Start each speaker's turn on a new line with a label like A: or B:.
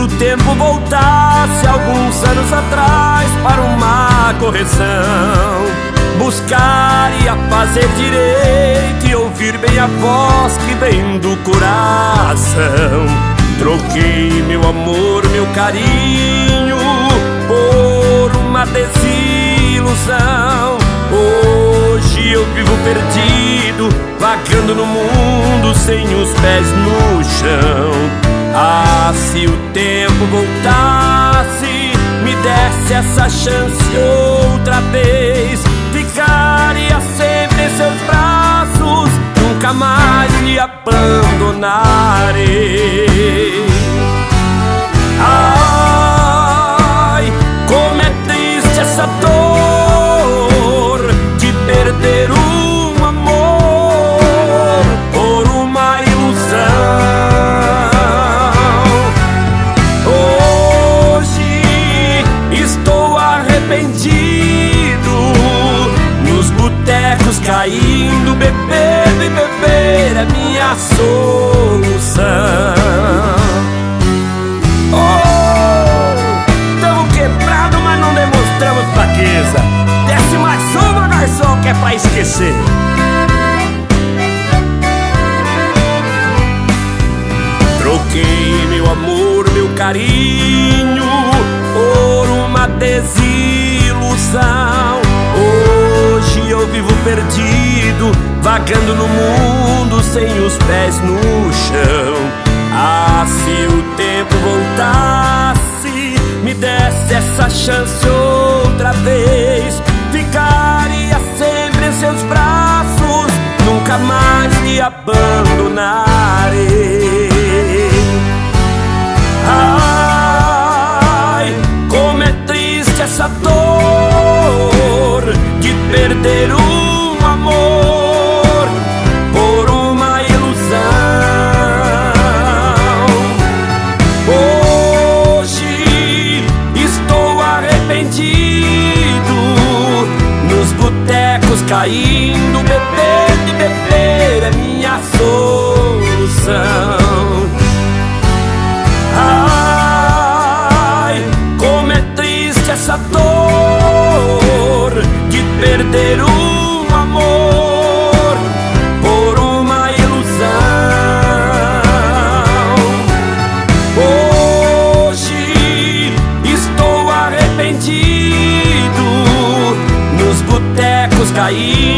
A: o tempo voltasse alguns anos atrás para uma correção, buscaria fazer direito e ouvir bem a voz que vem do coração. Troquei meu amor, meu carinho por uma desilusão. Hoje eu vivo perdido, vagando no mundo sem os pés no chão. Ah, se o tempo voltasse, me desse essa chance outra vez, ficaria sempre em seus braços, nunca mais lhe abandonarei. Ai, como é triste essa dor de perder um amor por uma ilusão. Hoje estou arrependido, nos botecos caindo, bebendo e beber é minha solução. Tamo quebrado, mas não demonstramos fraqueza. Desce mais uma, garçom, que é pra esquecer. Troquei meu amor, meu carinho por uma desilusão. Hoje eu vivo perdido, vagando no mundo sem os pés no chão. Ah, se o tempo voltasse, me desse essa chance outra vez, ficaria sempre em seus braços, nunca mais lhe abandonarei. Ai, como é triste essa dor de perder um amor por uma ilusão. Hoje estou arrependido, nos botecos caindo, beber e beber é minha solução. Ai, como é triste essa dor de perder um amor por uma ilusão. Hoje estou arrependido, nos botecos caindo,